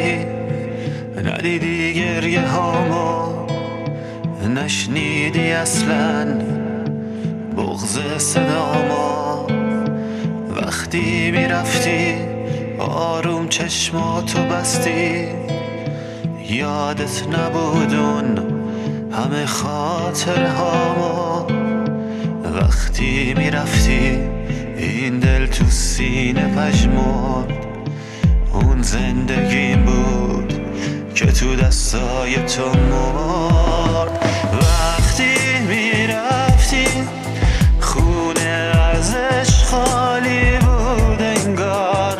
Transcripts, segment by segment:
ندیدی گریه هامو، نشنیدی اصلا بغض صدامو. وقتی میرفتی آروم چشماتو بستی، یادت نبودون همه خاطر هامو. وقتی میرفتی این دل تو سینه پژمرد، اون زندگیم بود که تو دستای تو مرد. وقتی میرفتی خونه ازش خالی بود انگار،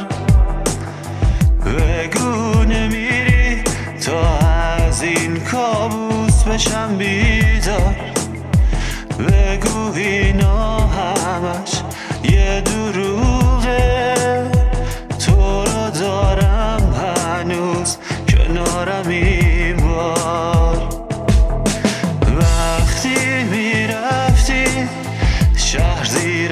بگو نمیری تا از این کابوس بشم بیدار. بگو اینا همش یه دروغه، تو رو دارم هنوز کنارم این بار. وقتی میرفتی شهر زیر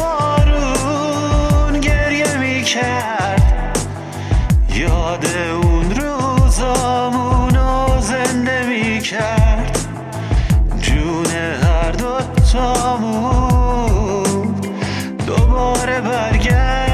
بارون گریه میکرد، یاد اون روزامونو زنده میکرد. جون هر دوتامون دوباره برگرد.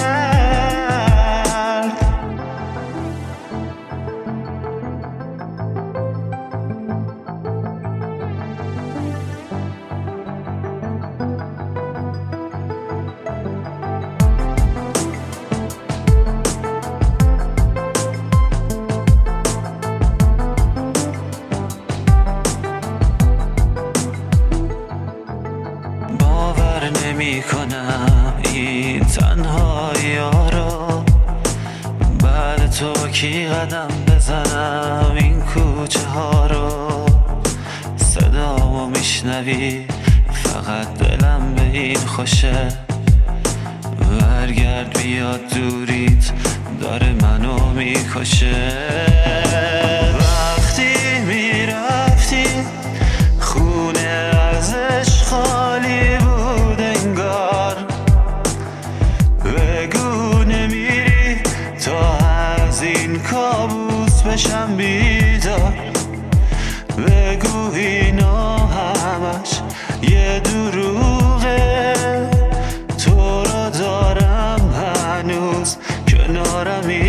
باور نمی کنم این تنهایی ها رو، بعد تو کی قدم بزنم این کوچه ها رو. صدامو میشنوی فقط دلم به این خوشه، برگرد بیاد دوریت داره منو میکشه. وقتی میرفتی خونه ازش خالی بود انگار، بگو نمیری تا از این کابوس بشم بیدار. بگو اینا همش یه دروغه، تو رو دارم هنوز کنارم